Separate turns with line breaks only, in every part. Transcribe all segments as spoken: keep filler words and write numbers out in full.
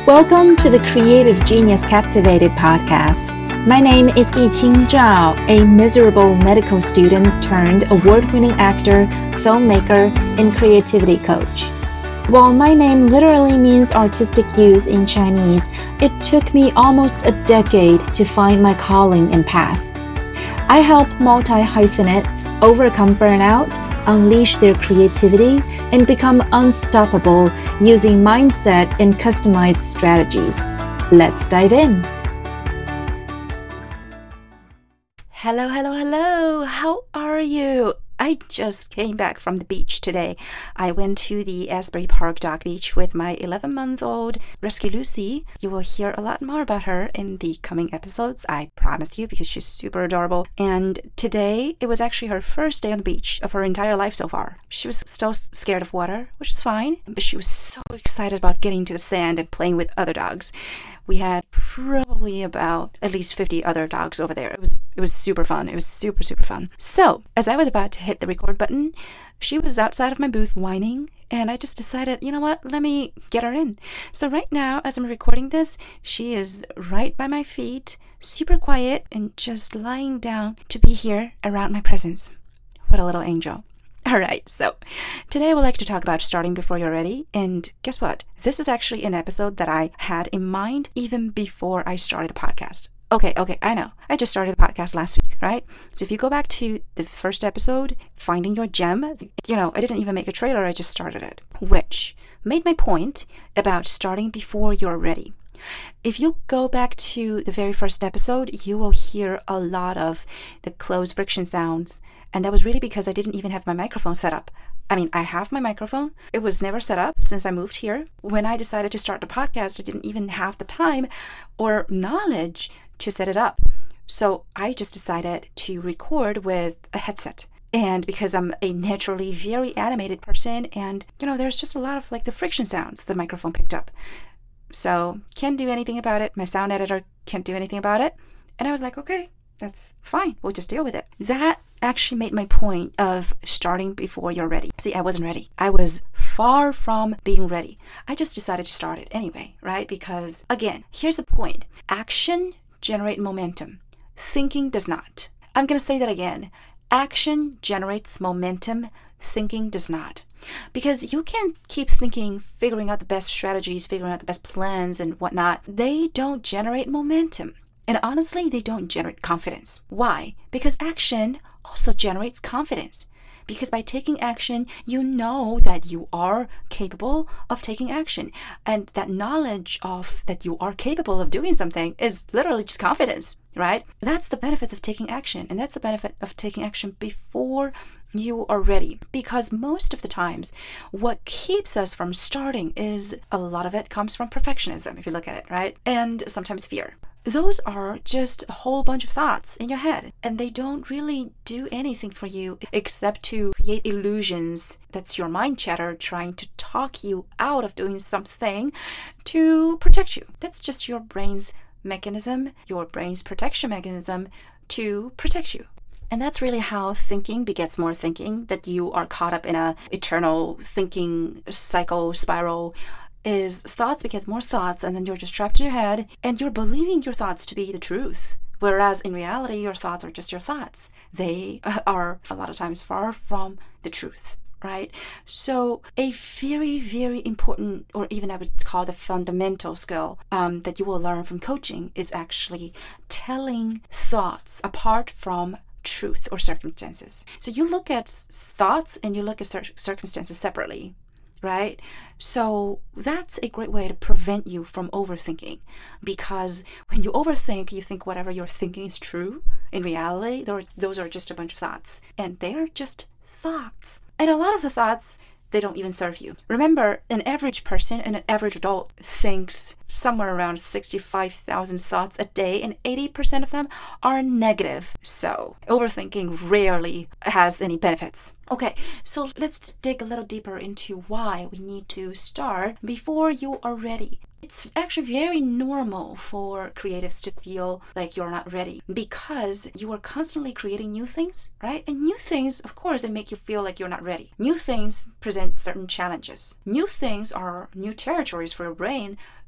Welcome to the Creative Genius Captivated podcast. My name is Yiqing Zhao, a miserable medical student turned award-winning actor, filmmaker, and creativity coach. While my name literally means artistic youth in Chinese, it took me almost a decade to find my calling and path. I help multi-hyphenates overcome burnout, unleash their creativity, and become unstoppable using mindset and customized strategies. Let's dive in. Hello, hello, hello. How are you? I just came back from the beach today. I went to the Asbury Park Dog Beach with my eleven-month-old rescue Lucy. You will hear a lot more about her in the coming episodes, I promise you, because she's super adorable. And today, it was actually her first day on the beach of her entire life so far. She was still scared of water, which is fine, but she was so excited about getting to the sand and playing with other dogs. We had probably about at least fifty other dogs over there. It was it was super fun. It was super, super fun. So, as I was about to hit the record button, she was outside of my booth whining, and I just decided, you know what, let me get her in. So right now, as I'm recording this, she is right by my feet, super quiet, and just lying down to be here around my presence. What a little angel. All right, so today I would like to talk about starting before you're ready. And guess what? This is actually an episode that I had in mind even before I started the podcast. Okay, okay, I know. I just started the podcast last week, right? So if you go back to the first episode, Finding Your Gem, you know, I didn't even make a trailer, I just started it, which made my point about starting before you're ready. If you go back to the very first episode, you will hear a lot of the close friction sounds. And that was really because I didn't even have my microphone set up. I mean, I have my microphone. It was never set up since I moved here. When I decided to start the podcast, I didn't even have the time or knowledge to set it up. So I just decided to record with a headset. And because I'm a naturally very animated person, and, you know, there's just a lot of like the friction sounds the microphone picked up. So can't do anything about it. My sound editor can't do anything about it. And I was like, okay, that's fine. We'll just deal with it. That actually made my point of starting before you're ready. See, I wasn't ready. I was far from being ready. I just decided to start it anyway, right? Because again, here's the point. Action generates momentum. Thinking does not. I'm going to say that again. Action generates momentum. Thinking does not. Because you can't keep thinking, figuring out the best strategies, figuring out the best plans and whatnot. They don't generate momentum. And honestly, they don't generate confidence. Why? Because action also generates confidence. Because by taking action, you know that you are capable of taking action. And that knowledge of that you are capable of doing something is literally just confidence, right? That's the benefits of taking action. And that's the benefit of taking action before you are ready. Because most of the times, what keeps us from starting is a lot of it comes from perfectionism, if you look at it, right? And sometimes fear. Those are just a whole bunch of thoughts in your head, and they don't really do anything for you except to create illusions. That's your mind chatter trying to talk you out of doing something to protect you. That's just your brain's mechanism, your brain's protection mechanism to protect you. And that's really how thinking begets more thinking, that you are caught up in a eternal thinking cycle, spiral, is thoughts begets more thoughts, and then you're just trapped in your head, and you're believing your thoughts to be the truth. Whereas in reality, your thoughts are just your thoughts. They are a lot of times far from the truth, right? So a very, very important, or even I would call the fundamental skill um, that you will learn from coaching is actually telling thoughts apart from truth or circumstances. So you look at thoughts and you look at cir- circumstances separately, right? So that's a great way to prevent you from overthinking, because when you overthink, you think whatever you're thinking is true. In reality, those are just a bunch of thoughts, and they are just thoughts. And a lot of the thoughts, they don't even serve you. Remember, an average person, an average adult, thinks somewhere around sixty-five thousand thoughts a day, and eighty percent of them are negative. So overthinking rarely has any benefits. Okay, so let's dig a little deeper into why we need to start before you are ready. It's actually very normal for creatives to feel like you're not ready because you are constantly creating new things, right? And new things, of course, they make you feel like you're not ready. New things present certain challenges. New things are new territories for your brain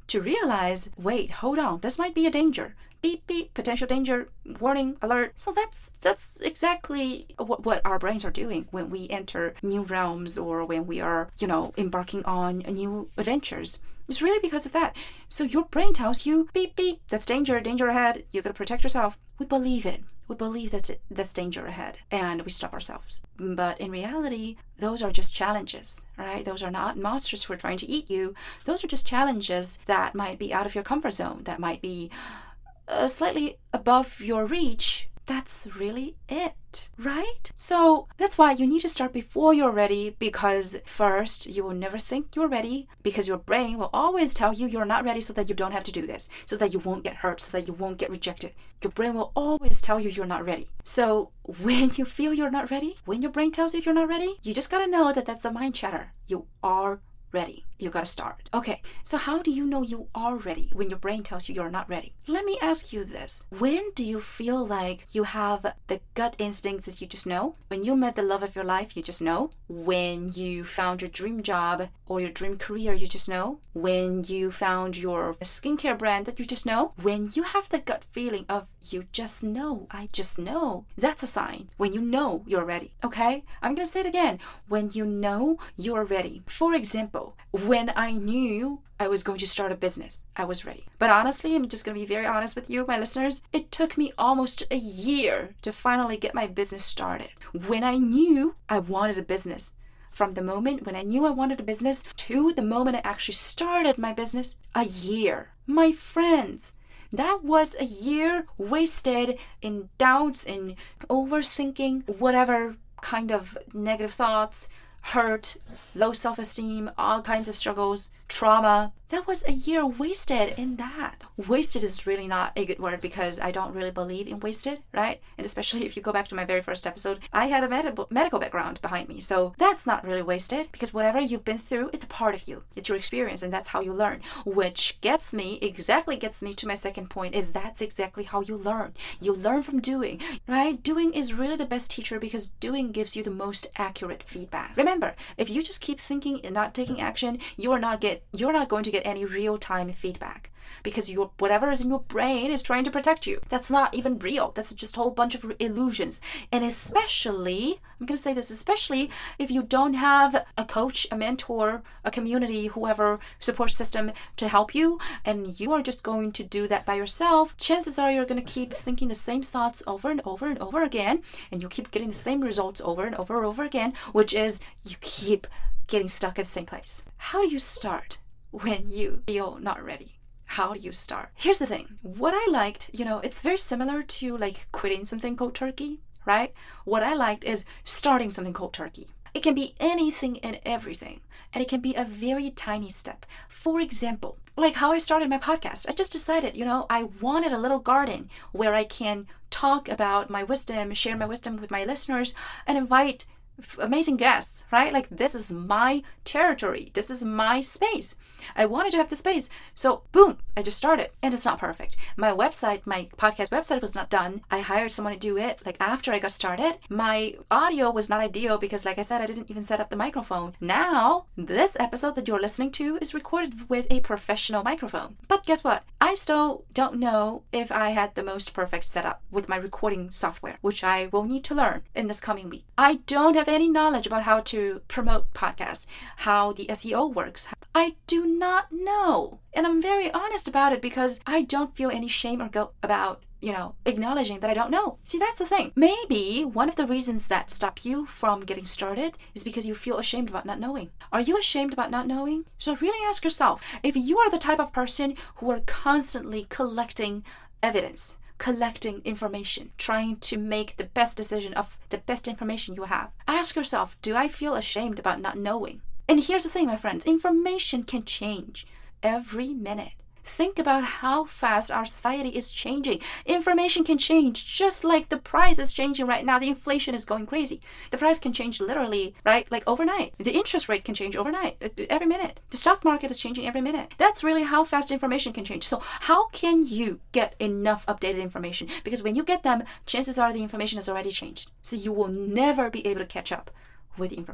to realize, wait, hold on, this might be a danger. Beep, beep, potential danger, warning, alert. So that's that's exactly what, what our brains are doing when we enter new realms or when we are, you know, embarking on new adventures. It's really because of that. So your brain tells you, beep, beep, that's danger, danger ahead. You gotta protect yourself. We believe it. We believe that's it, that's danger ahead, and we stop ourselves. But in reality, those are just challenges, right? Those are not monsters who are trying to eat you. Those are just challenges that might be out of your comfort zone, that might be uh, slightly above your reach. That's really it, right? So that's why you need to start before you're ready, because first, you will never think you're ready, because your brain will always tell you you're not ready so that you don't have to do this, so that you won't get hurt, so that you won't get rejected. Your brain will always tell you you're not ready. So when you feel you're not ready, when your brain tells you you're not ready, you just gotta know that that's a mind chatter. You are ready. You gotta start. Okay, so how do you know you are ready when your brain tells you you're not ready? Let me ask you this. When do you feel like you have the gut instincts that you just know? When you met the love of your life, you just know? When you found your dream job or your dream career, you just know? When you found your skincare brand that you just know? When you have the gut feeling of you just know, I just know, that's a sign when you know you're ready. Okay, I'm gonna say it again. When you know you're ready. For example, when I knew I was going to start a business, I was ready. But honestly, I'm just going to be very honest with you, my listeners. It took me almost a year to finally get my business started. When I knew I wanted a business, from the moment when I knew I wanted a business to the moment I actually started my business, a year. My friends, that was a year wasted in doubts, in overthinking, whatever kind of negative thoughts, hurt, low self-esteem, all kinds of struggles, trauma. That was a year wasted in that. Wasted is really not a good word because I don't really believe in wasted, right? And especially if you go back to my very first episode, I had a med- medical background behind me. So that's not really wasted, because whatever you've been through, it's a part of you. It's your experience, and that's how you learn. Which gets me, exactly gets me to my second point, is that's exactly how you learn. You learn from doing, right? Doing is really the best teacher because doing gives you the most accurate feedback. Remember, if you just keep thinking and not taking action, you are not get you're not going to get any real-time feedback, because your whatever is in your brain is trying to protect you. That's not even real. That's just a whole bunch of illusions. And especially, I'm going to say this, especially if you don't have a coach, a mentor, a community, whoever support system to help you, and you are just going to do that by yourself, chances are you're going to keep thinking the same thoughts over and over and over again, and you keep getting the same results over and over and over again, which is you keep getting stuck at the same place. How do you start when you feel not ready? How do you start? Here's the thing. What I liked, you know, it's very similar to like quitting something cold turkey, right? What I liked is starting something cold turkey. It can be anything and everything, and it can be a very tiny step. For example, like how I started my podcast. I just decided, you know, I wanted a little garden where I can talk about my wisdom, share my wisdom with my listeners, and invite amazing guests, right? Like, this is my territory. This is my space. I wanted to have the space. So boom, I just started. And it's not perfect. My website, my podcast website was not done. I hired someone to do it like after I got started. My audio was not ideal because, like I said, I didn't even set up the microphone. Now, this episode that you're listening to is recorded with a professional microphone. But guess what? I still don't know if I had the most perfect setup with my recording software, which I will need to learn in this coming week. I don't have any knowledge about how to promote podcasts, how the S E O works. I do not know. And I'm very honest about it because I don't feel any shame or guilt about, you know, acknowledging that I don't know. See, that's the thing. Maybe one of the reasons that stop you from getting started is because you feel ashamed about not knowing. Are you ashamed about not knowing? So really ask yourself, if you are the type of person who are constantly collecting evidence, collecting information, trying to make the best decision of the best information you have, ask yourself, do I feel ashamed about not knowing? And here's the thing, my friends, information can change every minute. Think about how fast our society is changing. Information can change just like the price is changing right now. The inflation is going crazy. The price can change literally, right? Like overnight. The interest rate can change overnight, every minute. The stock market is changing every minute. That's really how fast information can change. So how can you get enough updated information? Because when you get them, chances are the information has already changed. So you will never be able to catch up with the information.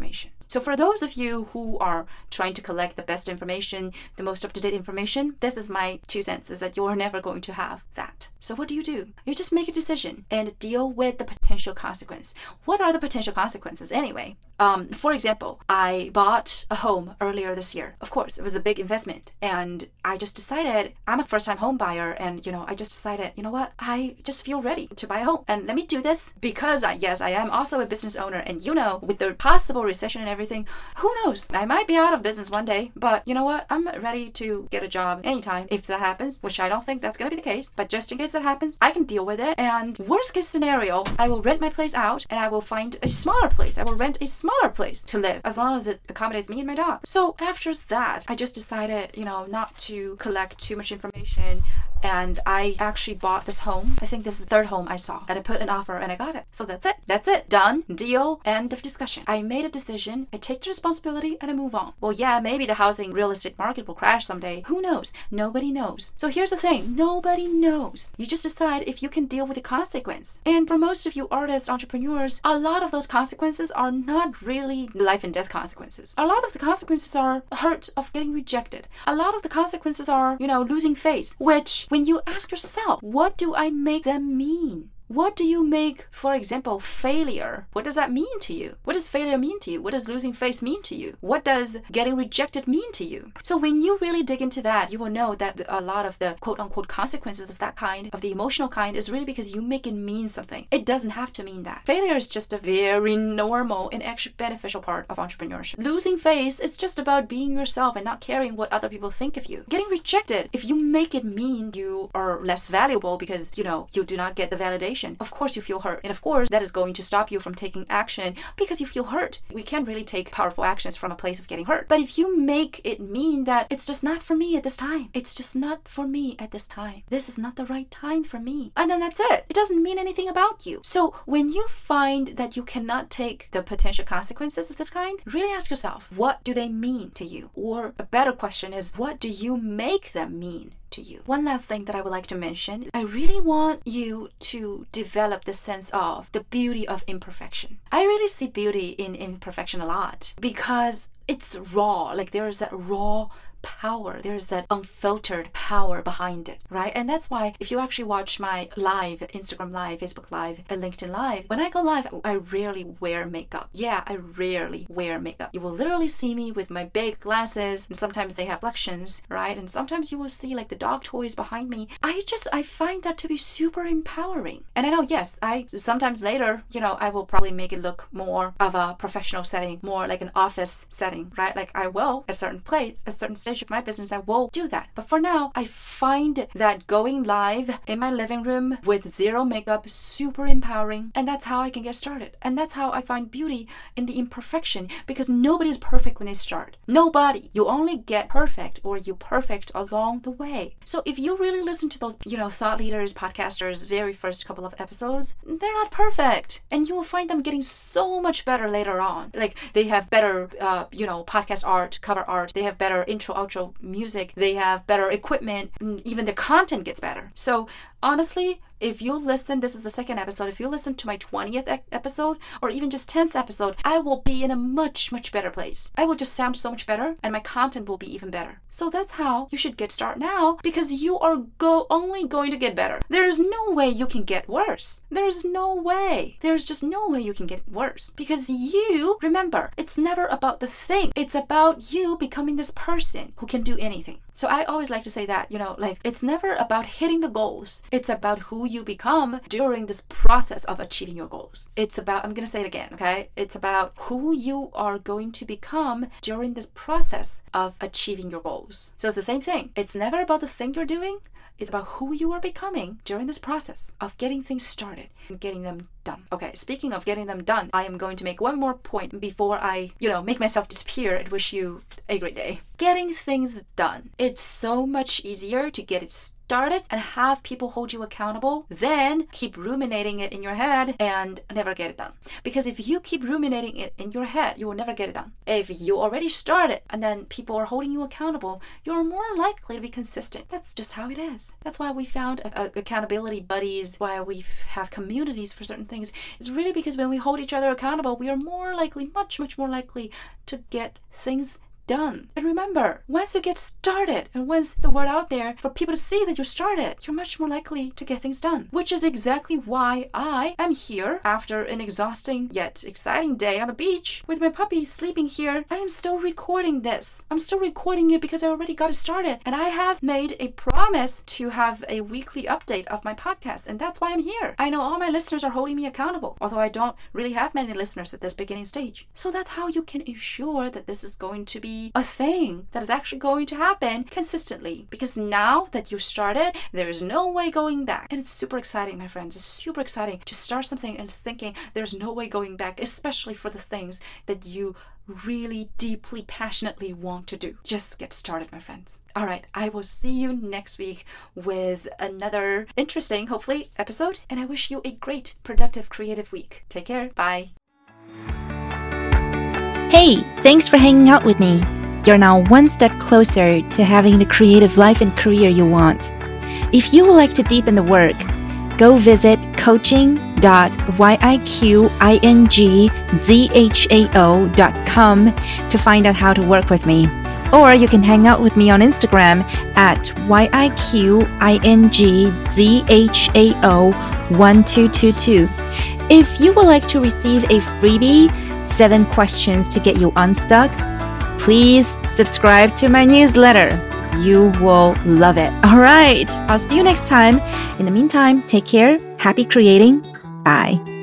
So for those of you who are trying to collect the best information, the most up-to-date information, this is my two cents, is that you're never going to have that. So what do you do? You just make a decision and deal with the potential consequence. What are the potential consequences anyway? Um, for example, I bought a home earlier this year. Of course, it was a big investment. And I just decided, I'm a first-time home buyer. And, you know, I just decided, you know what? I just feel ready to buy a home. And let me do this because, I, yes, I am also a business owner. And, you know, with the possible recession and everything, who knows? I might be out of business one day. But you know what? I'm ready to get a job anytime if that happens, which I don't think that's going to be the case. But just in case that happens, I can deal with it. And worst case scenario, I will rent my place out and I will find a smaller place. I will rent a smaller place to live as long as it accommodates me and my dog. So after that, I just decided, you know, not to collect too much information. And I actually bought this home. I think this is the third home I saw. And I put an offer and I got it. So that's it. That's it. Done. Deal. End of discussion. I made a decision. I take the responsibility and I move on. Well, yeah, maybe the housing real estate market will crash someday. Who knows? Nobody knows. So here's the thing. Nobody knows. You just decide if you can deal with the consequence. And for most of you artists, entrepreneurs, a lot of those consequences are not really life and death consequences. A lot of the consequences are hurt of getting rejected. A lot of the consequences are, you know, losing face, which when you ask yourself, what do I make them mean? What do you make, for example, failure? What does that mean to you? What does failure mean to you? What does losing face mean to you? What does getting rejected mean to you? So when you really dig into that, you will know that a lot of the quote-unquote consequences of that kind, of the emotional kind, is really because you make it mean something. It doesn't have to mean that. Failure is just a very normal and actually beneficial part of entrepreneurship. Losing face is just about being yourself and not caring what other people think of you. Getting rejected, if you make it mean you are less valuable because, you know, you do not get the validation, of course you feel hurt. And of course that is going to stop you from taking action because you feel hurt. We can't really take powerful actions from a place of getting hurt. But if you make it mean that it's just not for me at this time, it's just not for me at this time, this is not the right time for me, and then that's it. It doesn't mean anything about you. So when you find that you cannot take the potential consequences of this kind, really ask yourself, what do they mean to you? Or a better question is, what do you make them mean to you? One last thing that I would like to mention, I really want you to develop the sense of the beauty of imperfection. I really see beauty in imperfection a lot because it's raw. Like there is that raw power. There's that unfiltered power behind it, right? And that's why if you actually watch my live, Instagram live, Facebook live, and LinkedIn live, when I go live, I rarely wear makeup. Yeah, I rarely wear makeup. You will literally see me with my big glasses, and sometimes they have reflections, right? And sometimes you will see like the dog toys behind me. I just, I find that to be super empowering. And I know, yes, I sometimes later, you know, I will probably make it look more of a professional setting, more like an office setting, right? Like I will at a certain place, at a certain stage of my business, I will do that. But for now, I find that going live in my living room with zero makeup super empowering, and that's how I can get started. And that's how I find beauty in the imperfection, because nobody's perfect when they start. Nobody. You only get perfect, or you perfect along the way. So if you really listen to those, you know, thought leaders, podcasters, very first couple of episodes, they're not perfect, and you will find them getting so much better later on. Like they have better, uh, you know, podcast art, cover art. They have better intro, outro music. They have better equipment. And even the content gets better. So honestly, if you listen, this is the second episode, if you listen to my twentieth e- episode or even just tenth episode, I will be in a much, much better place. I will just sound so much better and my content will be even better. So that's how you should get started now, because you are go only going to get better. There is no way you can get worse. There's no way. There's just no way you can get worse, because you, remember, it's never about the thing. It's about you becoming this person who can do anything. So I always like to say that, you know, like it's never about hitting the goals. It's about who you become during this process of achieving your goals. It's about, I'm going to say it again, okay? It's about who you are going to become during this process of achieving your goals. So it's the same thing. It's never about the thing you're doing. It's about who you are becoming during this process of getting things started and getting them done. Okay, speaking of getting them done, I am going to make one more point before I, you know, make myself disappear and wish you a great day. getting things done. It's so much easier to get it started and have people hold you accountable than keep ruminating it in your head and never get it done. Because if you keep ruminating it in your head, you will never get it done. If you already started and then people are holding you accountable, you're more likely to be consistent. That's just how it is. That's why we found a, a accountability buddies, why we have communities for certain things. It's really because when we hold each other accountable, we are more likely, much, much more likely to get things done. And remember, once you get started and once the word out there for people to see that you started, you're much more likely to get things done. Which is exactly why I am here after an exhausting yet exciting day on the beach with my puppy sleeping here. I am still recording this. I'm still recording it because I already got it started. And I have made a promise to have a weekly update of my podcast. And that's why I'm here. I know all my listeners are holding me accountable, although I don't really have many listeners at this beginning stage. So that's how you can ensure that this is going to be a thing that is actually going to happen consistently, because now that you started, there is no way going back. And it's super exciting, my friends. It's super exciting to start something and thinking there's no way going back, especially for the things that you really deeply, passionately want to do. Just get started, my friends. All right, I will see you next week with another interesting, hopefully, episode. And I wish you a great, productive, creative week. Take care. Bye.
Hey, thanks for hanging out with me. You're now one step closer to having the creative life and career you want. If you would like to deepen the work, go visit coaching dot yingzhao dot com to find out how to work with me. Or you can hang out with me on Instagram at yingzhao one two two two. If you would like to receive a freebie, seven questions to get you unstuck, please subscribe to my newsletter. You will love it. All right, I'll see you next time. In the meantime, take care. Happy creating. Bye.